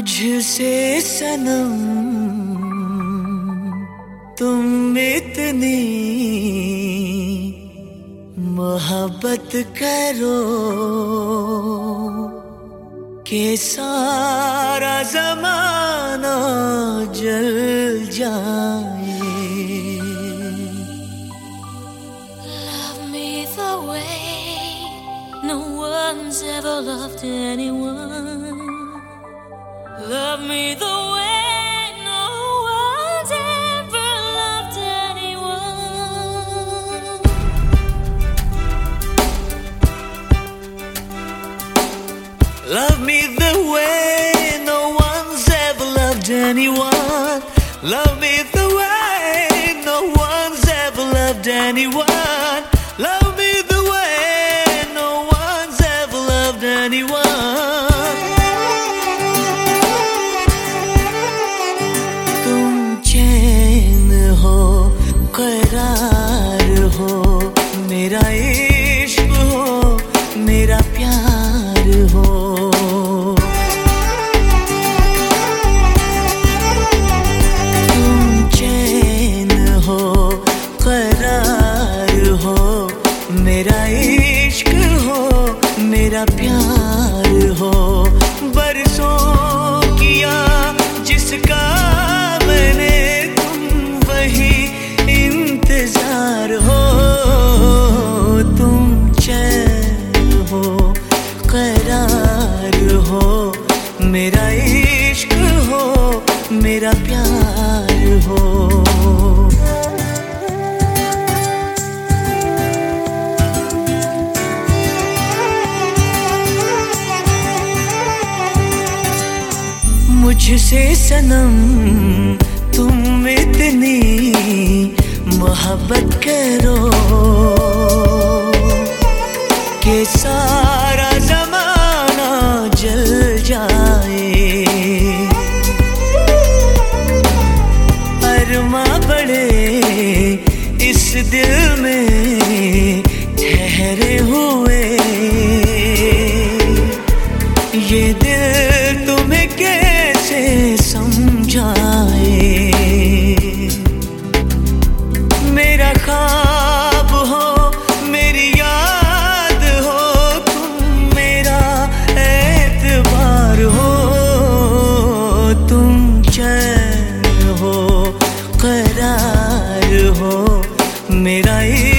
मुझसे सनम तुम इतनी मोहब्बत करो कि सारा ज़माना जल जाए। Love me the way no one's ever loved anyone. Love me the way no one's ever loved anyone. Love me the way no one's ever loved anyone. Love me the way no one's ever loved anyone. Love me the way no one's ever loved anyone. करार हो मेरा इश्क हो मेरा प्यार हो। तुम चैन हो करार हो मेरा इश्क हो मेरा प्यार हो। बरसों किया जिसका मैंने तुम वही इंतजार हो। तुम चैन हो करार हो मेरा इश्क हो मेरा प्यार हो। मुझसे सनम तुम इतनी मोहब्बत करो कि सारा ज़माना जल जाए। अरमां बड़े इस दिल में ठहरे हुए, ये दिल तुम्हें कैसे समझाए। मेरा ख्वाब हो मेरी याद हो तुम मेरा एतबार हो। तुम चैन हो करार हो मेरा